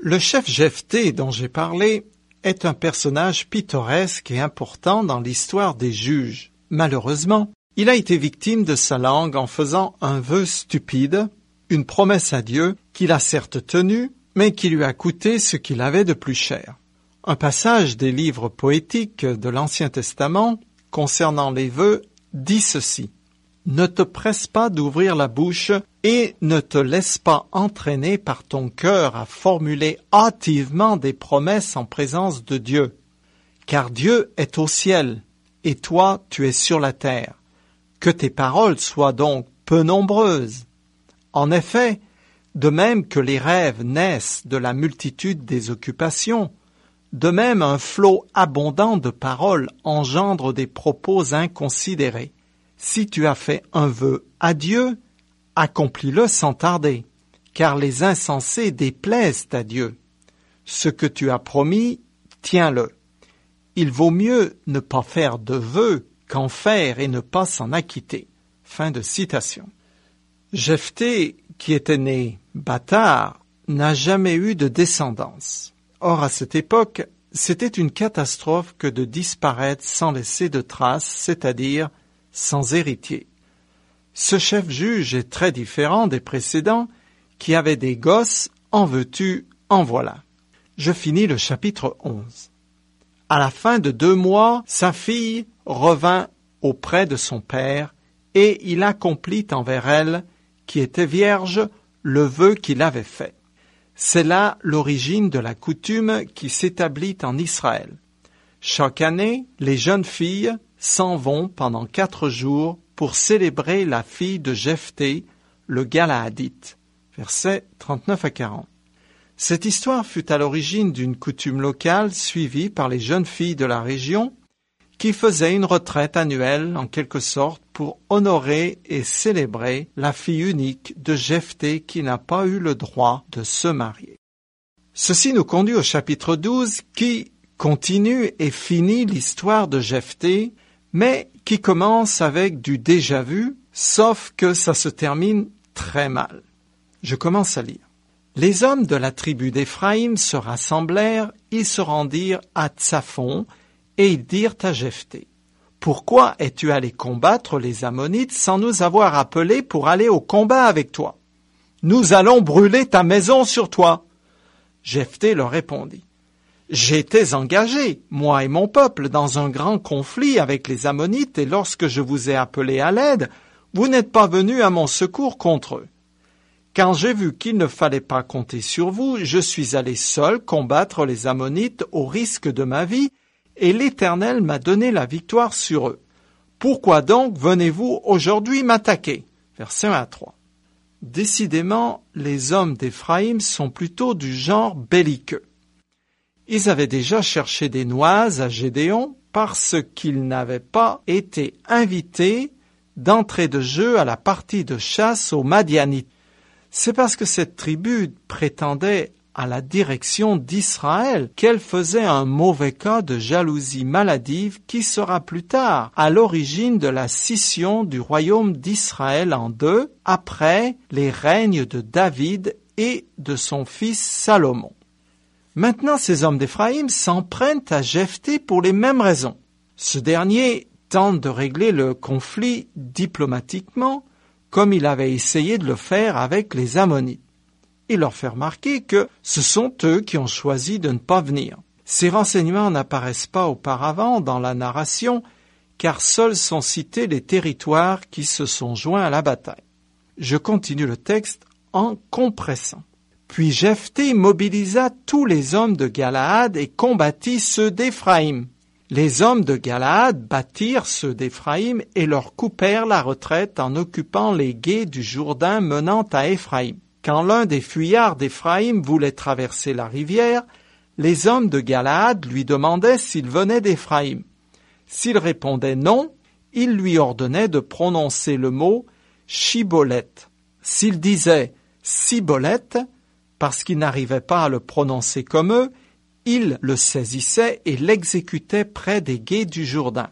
Le chef Jephthé dont j'ai parlé est un personnage pittoresque et important dans l'histoire des juges. Malheureusement, il a été victime de sa langue en faisant un vœu stupide, une promesse à Dieu qu'il a certes tenue, mais qui lui a coûté ce qu'il avait de plus cher. Un passage des livres poétiques de l'Ancien Testament concernant les vœux dit ceci: « Ne te presse pas d'ouvrir la bouche et ne te laisse pas entraîner par ton cœur à formuler hâtivement des promesses en présence de Dieu. Car Dieu est au ciel et toi tu es sur la terre. Que tes paroles soient donc peu nombreuses. En effet, de même que les rêves naissent de la multitude des occupations, de même un flot abondant de paroles engendre des propos inconsidérés. Si tu as fait un vœu à Dieu, accomplis-le sans tarder, car les insensés déplaisent à Dieu. Ce que tu as promis, tiens-le. Il vaut mieux ne pas faire de vœux qu'en faire et ne pas s'en acquitter. » Fin de citation. Jephthé, qui était né bâtard, n'a jamais eu de descendance. Or, à cette époque, c'était une catastrophe que de disparaître sans laisser de traces, c'est-à-dire sans héritier. Ce chef juge est très différent des précédents qui avaient des gosses, en veux-tu, en voilà. Je finis le chapitre 11. À la fin de 2 mois, sa fille revint auprès de son père et il accomplit envers elle, qui était vierge, le vœu qu'il avait fait. C'est là l'origine de la coutume qui s'établit en Israël. Chaque année, les jeunes filles s'en vont pendant 4 jours pour célébrer la fille de Jephthé, le Galaadite. Versets 39 à 40. Cette histoire fut à l'origine d'une coutume locale suivie par les jeunes filles de la région qui faisaient une retraite annuelle en quelque sorte pour honorer et célébrer la fille unique de Jephthé qui n'a pas eu le droit de se marier. Ceci nous conduit au chapitre 12 qui continue et finit l'histoire de Jephthé, mais qui commence avec du déjà-vu, sauf que ça se termine très mal. Je commence à lire. Les hommes de la tribu d'Éphraïm se rassemblèrent, ils se rendirent à Tsaphon, et ils dirent à Jephthé: « Pourquoi es-tu allé combattre les Ammonites sans nous avoir appelés pour aller au combat avec toi? Nous allons brûler ta maison sur toi. » Jephthé leur répondit: « J'étais engagé, moi et mon peuple, dans un grand conflit avec les Ammonites, et lorsque je vous ai appelés à l'aide, vous n'êtes pas venus à mon secours contre eux. Quand j'ai vu qu'il ne fallait pas compter sur vous, je suis allé seul combattre les Ammonites au risque de ma vie, et l'Éternel m'a donné la victoire sur eux. Pourquoi donc venez-vous aujourd'hui m'attaquer » Versets 1 à 3. Décidément, les hommes d'Éphraïm sont plutôt du genre belliqueux. Ils avaient déjà cherché des noises à Gédéon parce qu'ils n'avaient pas été invités d'entrée de jeu à la partie de chasse aux Madianites. C'est parce que cette tribu prétendait à la direction d'Israël qu'elle faisait un mauvais cas de jalousie maladive qui sera plus tard à l'origine de la scission du royaume d'Israël en 2 après les règnes de David et de son fils Salomon. Maintenant, ces hommes d'Éphraïm s'en prennent à Jephthé pour les mêmes raisons. Ce dernier tente de régler le conflit diplomatiquement, comme il avait essayé de le faire avec les Ammonites. Il leur fait remarquer que ce sont eux qui ont choisi de ne pas venir. Ces renseignements n'apparaissent pas auparavant dans la narration, car seuls sont cités les territoires qui se sont joints à la bataille. Je continue le texte en compressant. Puis Jephthé mobilisa tous les hommes de Galaad et combattit ceux d'Éphraïm. Les hommes de Galaad battirent ceux d'Éphraïm et leur coupèrent la retraite en occupant les gués du Jourdain menant à Éphraïm. Quand l'un des fuyards d'Éphraïm voulait traverser la rivière, les hommes de Galaad lui demandaient s'il venait d'Éphraïm. S'il répondait non, ils lui ordonnaient de prononcer le mot « Shiboleth ». S'il disait « Siboleth », parce qu'il n'arrivait pas à le prononcer comme eux, il le saisissait et l'exécutait près des gués du Jourdain.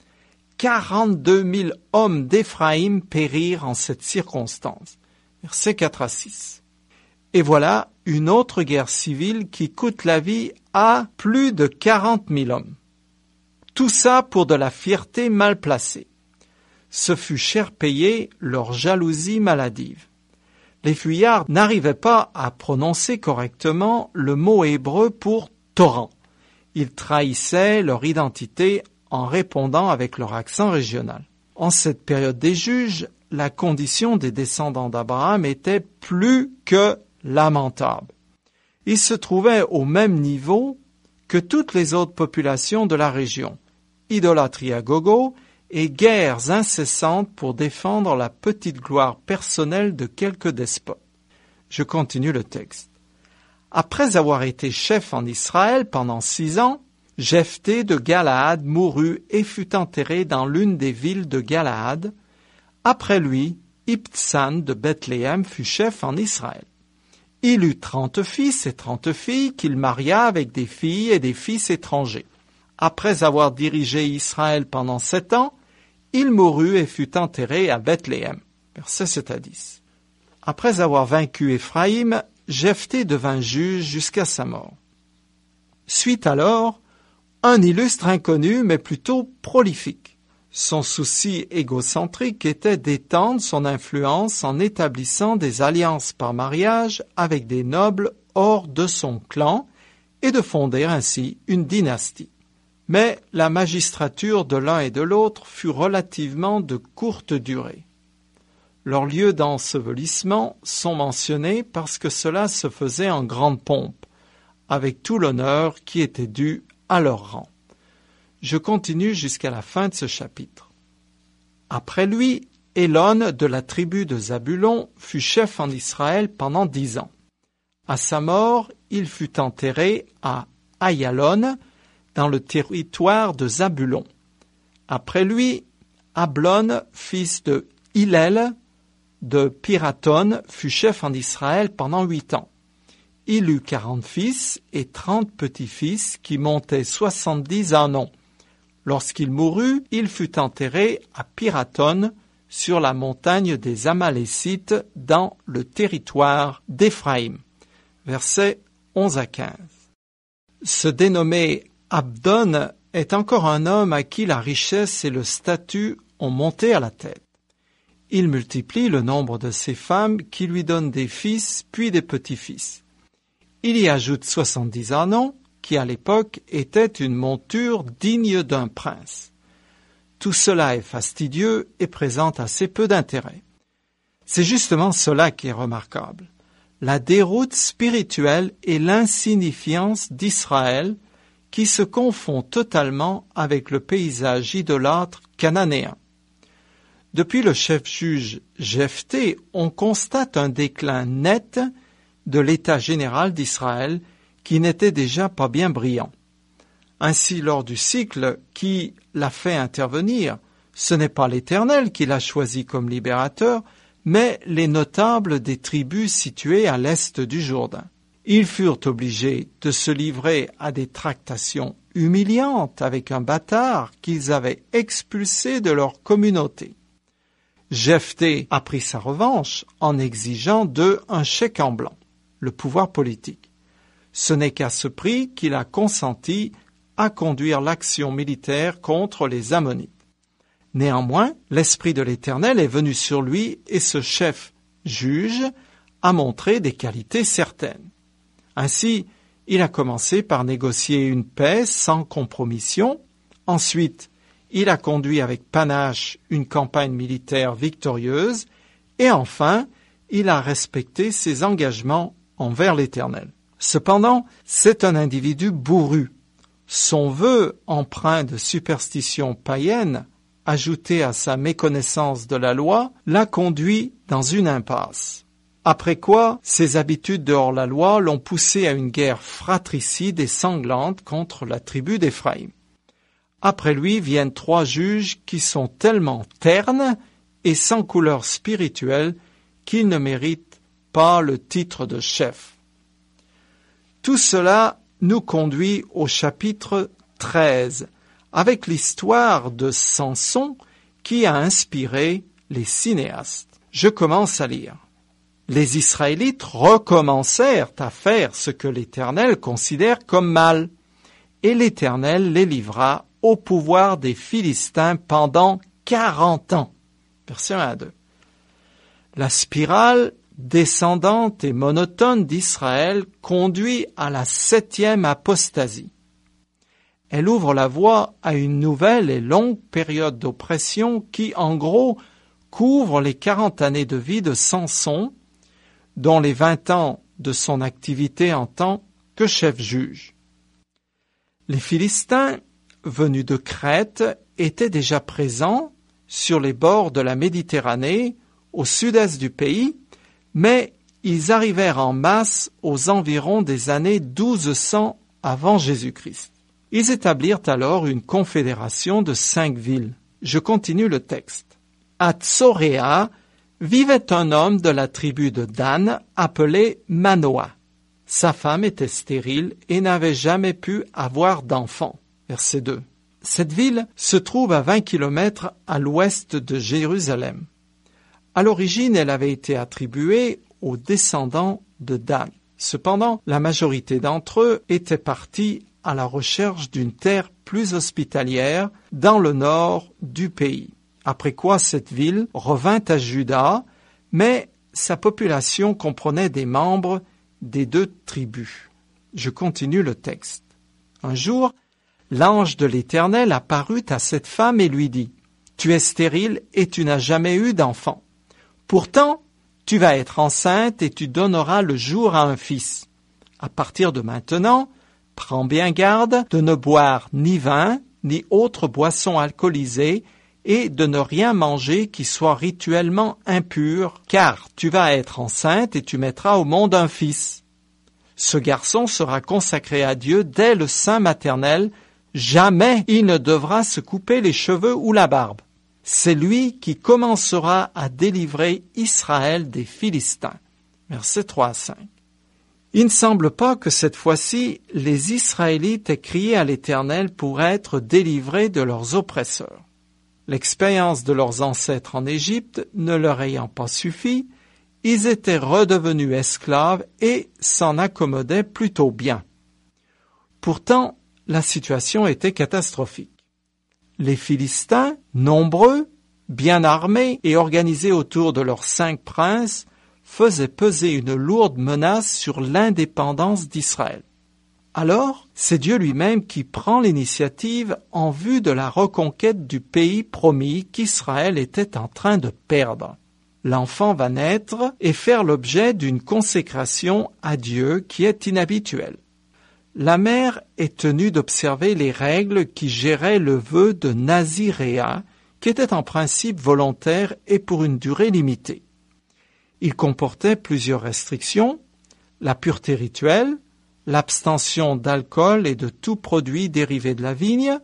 42 000 hommes d'Éphraïm périrent en cette circonstance. Versets 4 à 6. Et voilà, une autre guerre civile qui coûte la vie à plus de 40 000 hommes. Tout ça pour de la fierté mal placée. Ce fut cher payé leur jalousie maladive. Les fuyards n'arrivaient pas à prononcer correctement le mot hébreu pour torrent. Ils trahissaient leur identité en répondant avec leur accent régional. En cette période des juges, la condition des descendants d'Abraham était plus que lamentable. Ils se trouvaient au même niveau que toutes les autres populations de la région. Idolâtrie à gogo et guerres incessantes pour défendre la petite gloire personnelle de quelques despotes. Je continue le texte. Après avoir été chef en Israël pendant 6 ans, Jephthé de Galaad mourut et fut enterré dans l'une des villes de Galaad. Après lui, Ibtsan de Bethléem fut chef en Israël. Il eut 30 fils et 30 filles qu'il maria avec des filles et des fils étrangers. Après avoir dirigé Israël pendant 7 ans, il mourut et fut enterré à Bethléem. Versets 7 à 10. Après avoir vaincu Éphraïm, Jephthé devint juge jusqu'à sa mort. Suit alors un illustre inconnu, mais plutôt prolifique. Son souci égocentrique était d'étendre son influence en établissant des alliances par mariage avec des nobles hors de son clan et de fonder ainsi une dynastie. Mais la magistrature de l'un et de l'autre fut relativement de courte durée. Leurs lieux d'ensevelissement sont mentionnés parce que cela se faisait en grande pompe, avec tout l'honneur qui était dû à leur rang. Je continue jusqu'à la fin de ce chapitre. Après lui, Élon de la tribu de Zabulon fut chef en Israël pendant 10 ans. À sa mort, il fut enterré à Ayalon, dans le territoire de Zabulon. Après lui, Ablon, fils de Hillel, de Piraton, fut chef en Israël pendant 8 ans. Il eut 40 fils et 30 petits-fils qui montaient 70 en nom. Lorsqu'il mourut, il fut enterré à Piraton, sur la montagne des Amalécites, dans le territoire d'Éphraïm. Versets 11 à 15. Ce dénommé Abdon est encore un homme à qui la richesse et le statut ont monté à la tête. Il multiplie le nombre de ses femmes qui lui donnent des fils puis des petits-fils. Il y ajoute 70 ânons, qui à l'époque était une monture digne d'un prince. Tout cela est fastidieux et présente assez peu d'intérêt. C'est justement cela qui est remarquable. La déroute spirituelle et l'insignifiance d'Israël qui se confond totalement avec le paysage idolâtre cananéen. Depuis le chef-juge Jephthé, on constate un déclin net de l'état général d'Israël qui n'était déjà pas bien brillant. Ainsi, lors du cycle qui l'a fait intervenir, ce n'est pas l'Éternel qui l'a choisi comme libérateur, mais les notables des tribus situées à l'est du Jourdain. Ils furent obligés de se livrer à des tractations humiliantes avec un bâtard qu'ils avaient expulsé de leur communauté. Jephthé a pris sa revanche en exigeant d'eux un chèque en blanc, le pouvoir politique. Ce n'est qu'à ce prix qu'il a consenti à conduire l'action militaire contre les Ammonites. Néanmoins, l'Esprit de l'Éternel est venu sur lui et ce chef juge a montré des qualités certaines. Ainsi, il a commencé par négocier une paix sans compromission. Ensuite, il a conduit avec panache une campagne militaire victorieuse. Et enfin, il a respecté ses engagements envers l'Éternel. Cependant, c'est un individu bourru. Son vœu, empreint de superstition païenne, ajouté à sa méconnaissance de la loi, l'a conduit dans une impasse. Après quoi, ses habitudes de hors-la-loi l'ont poussé à une guerre fratricide et sanglante contre la tribu d'Éphraïm. Après lui viennent 3 juges qui sont tellement ternes et sans couleur spirituelle qu'ils ne méritent pas le titre de chef. Tout cela nous conduit au chapitre 13, avec l'histoire de Samson qui a inspiré les cinéastes. Je commence à lire. Les Israélites recommencèrent à faire ce que l'Éternel considère comme mal, et l'Éternel les livra au pouvoir des Philistins pendant 40 ans. Versets 1 à 2. La spirale descendante et monotone d'Israël conduit à la 7e apostasie. Elle ouvre la voie à une nouvelle et longue période d'oppression qui, en gros, couvre les 40 années de vie de Samson, dont les 20 ans de son activité en tant que chef juge. Les Philistins, venus de Crète, étaient déjà présents sur les bords de la Méditerranée, au sud-est du pays, mais ils arrivèrent en masse aux environs des années 1200 avant Jésus-Christ. Ils établirent alors une confédération de 5 villes. Je continue le texte. À Tsoréa vivait un homme de la tribu de Dan appelé Manoah. Sa femme était stérile et n'avait jamais pu avoir d'enfant. Verset 2. Cette ville se trouve à 20 kilomètres à l'ouest de Jérusalem. À l'origine, elle avait été attribuée aux descendants de Dan. Cependant, la majorité d'entre eux étaient partis à la recherche d'une terre plus hospitalière dans le nord du pays. Après quoi, cette ville revint à Juda, mais sa population comprenait des membres des 2 tribus. Je continue le texte. Un jour, l'ange de l'Éternel apparut à cette femme et lui dit : « Tu es stérile et tu n'as jamais eu d'enfant. Pourtant, tu vas être enceinte et tu donneras le jour à un fils. À partir de maintenant, prends bien garde de ne boire ni vin, ni autre boisson alcoolisée, et de ne rien manger qui soit rituellement impur, car tu vas être enceinte et tu mettras au monde un fils. Ce garçon sera consacré à Dieu dès le sein maternel, jamais il ne devra se couper les cheveux ou la barbe. C'est lui qui commencera à délivrer Israël des Philistins. » Versets 3 à 5. Il ne semble pas que cette fois-ci, les Israélites aient crié à l'Éternel pour être délivrés de leurs oppresseurs. L'expérience de leurs ancêtres en Égypte ne leur ayant pas suffi, ils étaient redevenus esclaves et s'en accommodaient plutôt bien. Pourtant, la situation était catastrophique. Les Philistins, nombreux, bien armés et organisés autour de leurs 5 princes, faisaient peser une lourde menace sur l'indépendance d'Israël. Alors, c'est Dieu lui-même qui prend l'initiative en vue de la reconquête du pays promis qu'Israël était en train de perdre. L'enfant va naître et faire l'objet d'une consécration à Dieu qui est inhabituelle. La mère est tenue d'observer les règles qui géraient le vœu de Naziréa, qui était en principe volontaire et pour une durée limitée. Il comportait plusieurs restrictions, la pureté rituelle, l'abstention d'alcool et de tout produit dérivé de la vigne,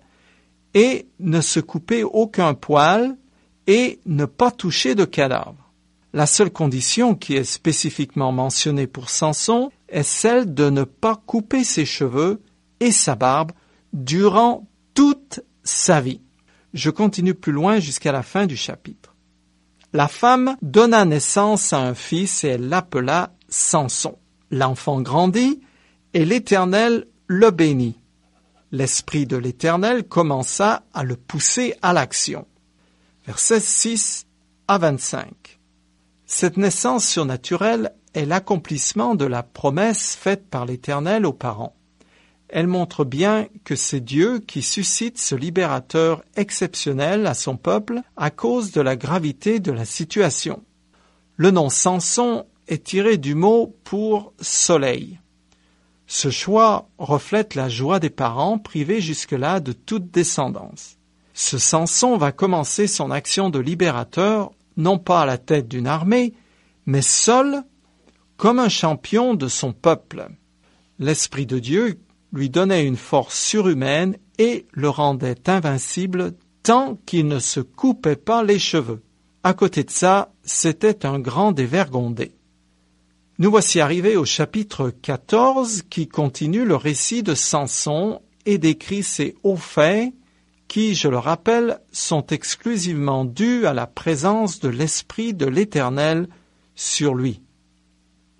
et ne se couper aucun poil et ne pas toucher de cadavre. La seule condition qui est spécifiquement mentionnée pour Samson est celle de ne pas couper ses cheveux et sa barbe durant toute sa vie. Je continue plus loin jusqu'à la fin du chapitre. La femme donna naissance à un fils et elle l'appela Samson. L'enfant grandit et l'Éternel le bénit. L'Esprit de l'Éternel commença à le pousser à l'action. Versets 6 à 25. Cette naissance surnaturelle est l'accomplissement de la promesse faite par l'Éternel aux parents. Elle montre bien que c'est Dieu qui suscite ce libérateur exceptionnel à son peuple à cause de la gravité de la situation. Le nom Samson est tiré du mot pour soleil. Ce choix reflète la joie des parents privés jusque-là de toute descendance. Ce Samson va commencer son action de libérateur non pas à la tête d'une armée, mais seul, comme un champion de son peuple. L'Esprit de Dieu lui donnait une force surhumaine et le rendait invincible tant qu'il ne se coupait pas les cheveux. À côté de ça, c'était un grand dévergondé. Nous voici arrivés au chapitre 14 qui continue le récit de Samson et décrit ses hauts faits qui, je le rappelle, sont exclusivement dus à la présence de l'Esprit de l'Éternel sur lui.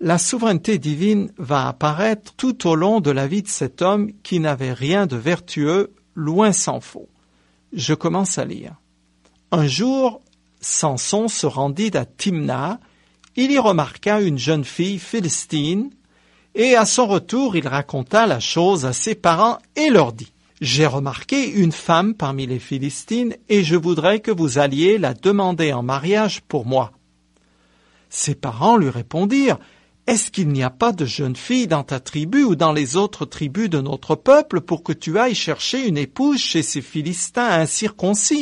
la souveraineté divine va apparaître tout au long de la vie de cet homme qui n'avait rien de vertueux, loin s'en faut. Je commence à lire. Un jour, Samson se rendit à Timna, il y remarqua une jeune fille philistine, et à son retour, il raconta la chose à ses parents et leur dit « J'ai remarqué une femme parmi les Philistines, et je voudrais que vous alliez la demander en mariage pour moi. » Ses parents lui répondirent « Est-ce qu'il n'y a pas de jeune fille dans ta tribu ou dans les autres tribus de notre peuple pour que tu ailles chercher une épouse chez ces Philistins incirconcis ?»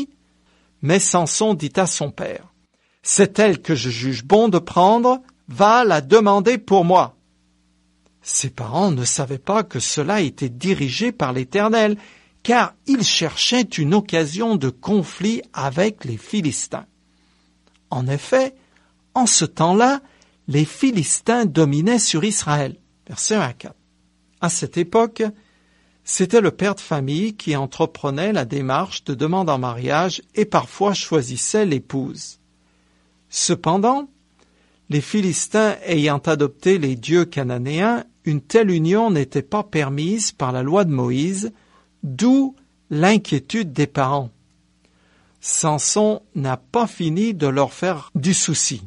Mais Samson dit à son père « C'est elle que je juge bon de prendre, va la demander pour moi. » Ses parents ne savaient pas que cela était dirigé par l'Éternel, car ils cherchaient une occasion de conflit avec les Philistins. En effet, en ce temps-là, les Philistins dominaient sur Israël. Versets 1 à 4. À cette époque, c'était le père de famille qui entreprenait la démarche de demande en mariage et parfois choisissait l'épouse. Cependant, les Philistins ayant adopté les dieux cananéens, une telle union n'était pas permise par la loi de Moïse, d'où l'inquiétude des parents. Samson n'a pas fini de leur faire du souci.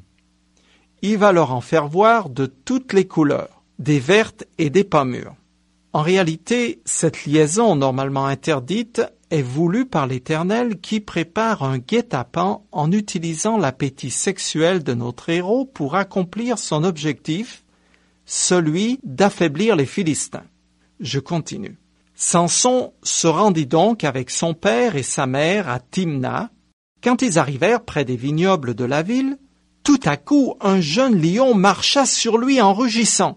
Il va leur en faire voir de toutes les couleurs, des vertes et des pas mûres. En réalité, cette liaison normalement interdite est voulue par l'Éternel qui prépare un guet-apens en utilisant l'appétit sexuel de notre héros pour accomplir son objectif, celui d'affaiblir les Philistins. Je continue. Samson se rendit donc avec son père et sa mère à Timna. Quand ils arrivèrent près des vignobles de la ville, tout à coup un jeune lion marcha sur lui en rugissant.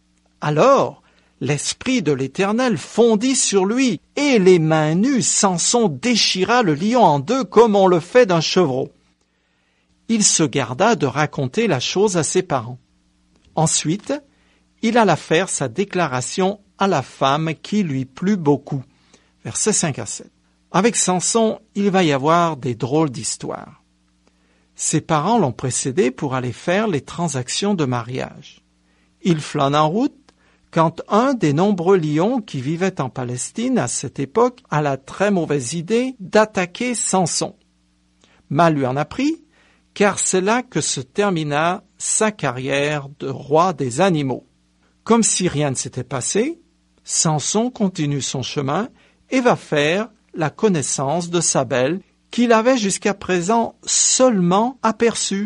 Alors, l'esprit de l'Éternel fondit sur lui, et les mains nues, Samson déchira le lion en deux comme on le fait d'un chevreau. Il se garda de raconter la chose à ses parents. Ensuite, il alla faire sa déclaration à la femme qui lui plut beaucoup. Versets 5 à 7. Avec Samson, il va y avoir des drôles d'histoires. Ses parents l'ont précédé pour aller faire les transactions de mariage. Il flâne en route quand un des nombreux lions qui vivaient en Palestine à cette époque a la très mauvaise idée d'attaquer Samson. Mal lui en a pris, car c'est là que se termina sa carrière de roi des animaux. Comme si rien ne s'était passé, Samson continue son chemin et va faire la connaissance de sa belle qu'il avait jusqu'à présent seulement aperçue.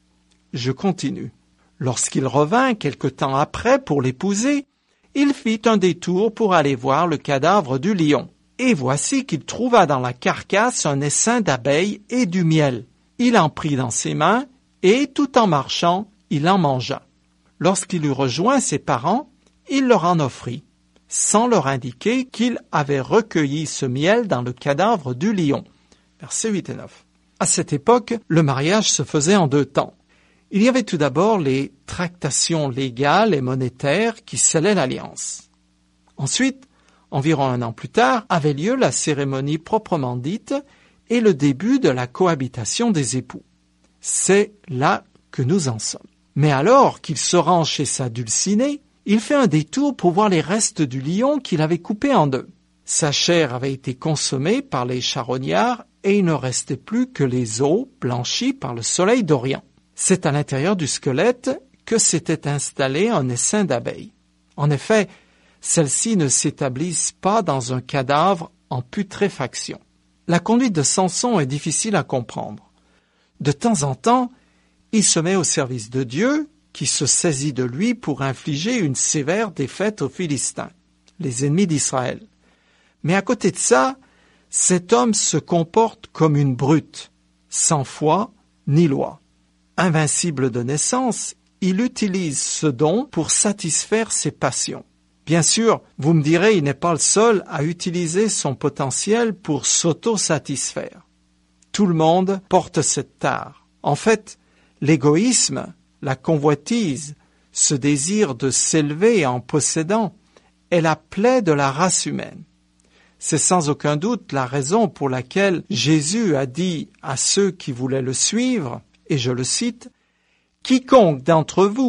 Je continue. Lorsqu'il revint quelque temps après pour l'épouser, il fit un détour pour aller voir le cadavre du lion. Et voici qu'il trouva dans la carcasse un essaim d'abeilles et du miel. Il en prit dans ses mains et, tout en marchant, il en mangea. Lorsqu'il eut rejoint ses parents, il leur en offrit, sans leur indiquer qu'il avait recueilli ce miel dans le cadavre du lion. Versets 8 et 9. À cette époque, le mariage se faisait en deux temps. Il y avait tout d'abord les tractations légales et monétaires qui scellaient l'alliance. Ensuite, environ 1 an plus tard, avait lieu la cérémonie proprement dite et le début de la cohabitation des époux. C'est là que nous en sommes. Mais alors qu'il se rend chez sa dulcinée, il fait un détour pour voir les restes du lion qu'il avait coupé en deux. Sa chair avait été consommée par les charognards et il ne restait plus que les os blanchis par le soleil d'Orient. C'est à l'intérieur du squelette que s'était installé un essaim d'abeilles. En effet, celles-ci ne s'établissent pas dans un cadavre en putréfaction. La conduite de Samson est difficile à comprendre. De temps en temps, il se met au service de Dieu, qui se saisit de lui pour infliger une sévère défaite aux Philistins, les ennemis d'Israël. Mais à côté de ça, cet homme se comporte comme une brute, sans foi ni loi. Invincible de naissance, il utilise ce don pour satisfaire ses passions. Bien sûr, vous me direz, il n'est pas le seul à utiliser son potentiel pour s'auto-satisfaire. Tout le monde porte cette tare. En fait, l'égoïsme, la convoitise, ce désir de s'élever en possédant, est la plaie de la race humaine. C'est sans aucun doute la raison pour laquelle Jésus a dit à ceux qui voulaient le suivre, et je le cite, « Quiconque d'entre vous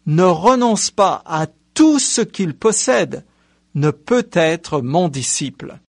ne renonce pas à tout ce qu'il possède ne peut être mon disciple.